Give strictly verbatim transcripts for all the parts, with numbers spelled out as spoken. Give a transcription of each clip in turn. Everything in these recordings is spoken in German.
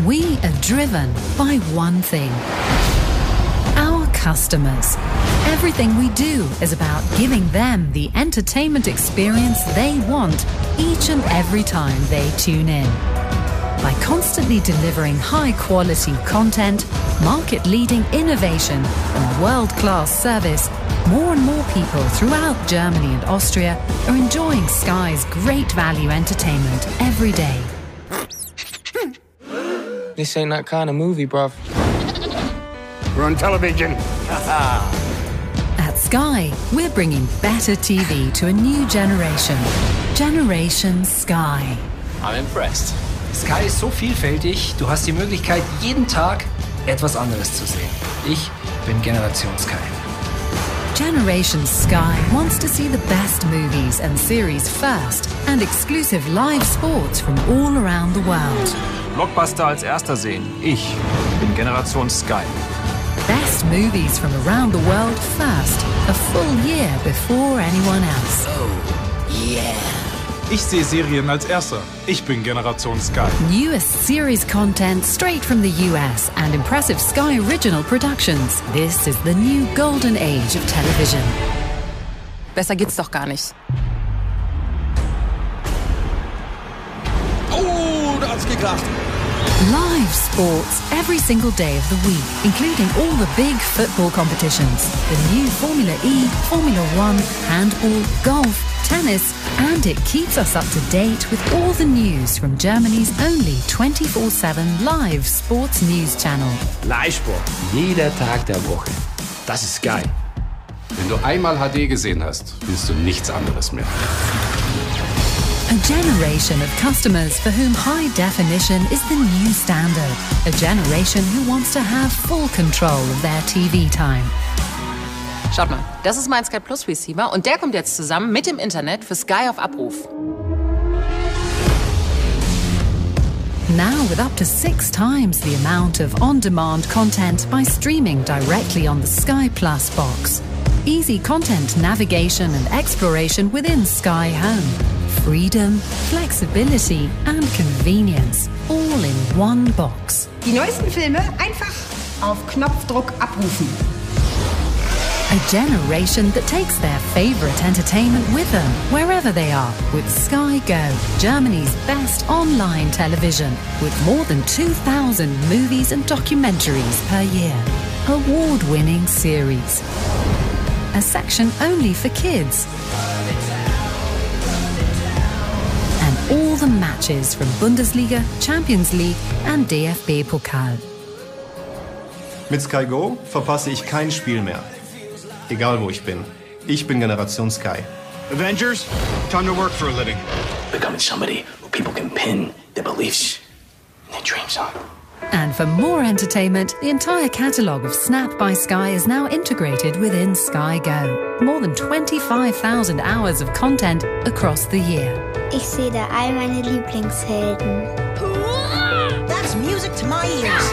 We are driven by one thing: our customers. Everything we do is about giving them the entertainment experience they want each and every time they tune in. By constantly delivering high-quality content, market-leading innovation and world-class service, more and more people throughout Germany and Austria are enjoying Sky's great value entertainment every day. This ain't that kind of movie, bruv. We're on television. At Sky, we're bringing better T V to a new generation. Generation Sky. I'm impressed. Sky ist so vielfältig, du hast die Möglichkeit, jeden Tag etwas anderes zu sehen. Ich bin Generation Sky. Generation Sky wants to see the best movies and series first and exclusive live sports from all around the world. Blockbuster als erster sehen. Ich bin Generation Sky. Best movies from around the world first, a full year before anyone else. Oh, yeah. Ich sehe Serien als erster. Ich bin Generation Sky. Newest series content straight from the U S and impressive Sky original productions. This is the new golden age of television. Besser geht's doch gar nicht. Oh, da hat's gekracht. Live sports every single day of the week, including all the big football competitions. The new Formula E, Formula One, handball, golf, tennis, and it keeps us up to date with all the news from Germany's only twenty-four seven live sports news channel. Live-Sport, jeder Tag der Woche. Das ist Sky. Wenn du einmal H D gesehen hast, willst du nichts anderes mehr. A generation of customers for whom high definition is the new standard. A generation who wants to have full control of their T V time. Schaut mal, das ist mein Sky Plus Receiver und der kommt jetzt zusammen mit dem Internet für Sky auf Abruf. Now with up to six times the amount of on-demand content by streaming directly on the Sky Plus box. Easy content navigation and exploration within Sky Home. Freedom, flexibility and convenience, all in one box. Die neuesten Filme einfach auf Knopfdruck abrufen. A generation that takes their favorite entertainment with them, wherever they are, with Sky Go, Germany's best online television, with more than two thousand movies and documentaries per year. Award-winning series. A section only for kids. And all the matches from Bundesliga, Champions League and D F B-Pokal. Mit Sky Go verpasse ich kein Spiel mehr. Egal wo ich bin. Ich bin Generation Sky. Avengers, time to work for a living. Becoming somebody who people can pin their beliefs and their dreams on. And for more entertainment, the entire catalogue of Snap by Sky is now integrated within Sky Go. More than twenty-five thousand hours of content across the year. Ich sehe da all meine Lieblingshelden. That's music to my ears.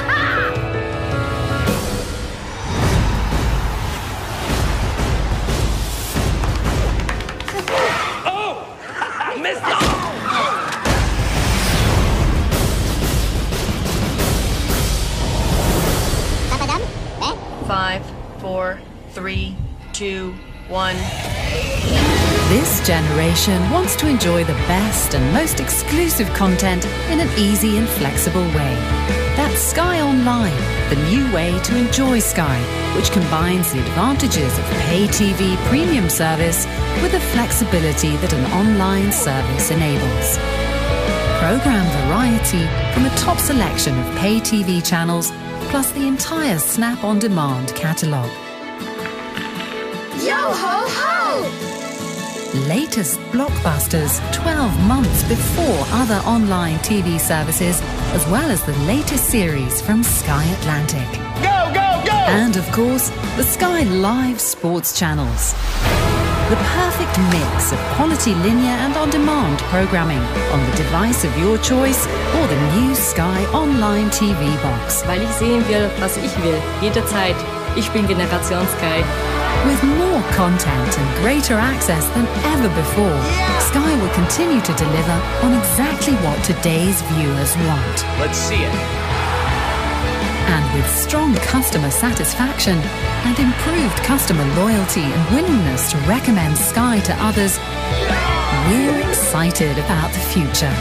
Five, four, three, two, one. This generation wants to enjoy the best and most exclusive content in an easy and flexible way. That's Sky Online, the new way to enjoy Sky, which combines the advantages of pay T V premium service with the flexibility that an online service enables. Program variety from a top selection of pay T V channels, plus the entire Snap On Demand catalogue. Yo ho ho! Latest blockbusters twelve months before other online T V services, as well as the latest series from Sky Atlantic. Go, go, go! And of course, the Sky Live sports channels. The perfect mix of quality linear and on-demand programming on the device of your choice or the new Sky Online T V box. Weil ich sehen will, was ich will. Jederzeit. Ich bin Generation Sky. With more content and greater access than ever before, Sky will continue to deliver on exactly what today's viewers want. Let's see it. And with strong customer satisfaction and improved customer loyalty and willingness to recommend Sky to others, we're excited about the future.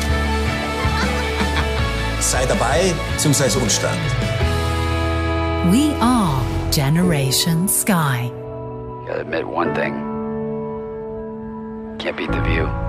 Sei dabei zum Saisonstart. We are Generation Sky. Gotta admit one thing. Can't beat the view.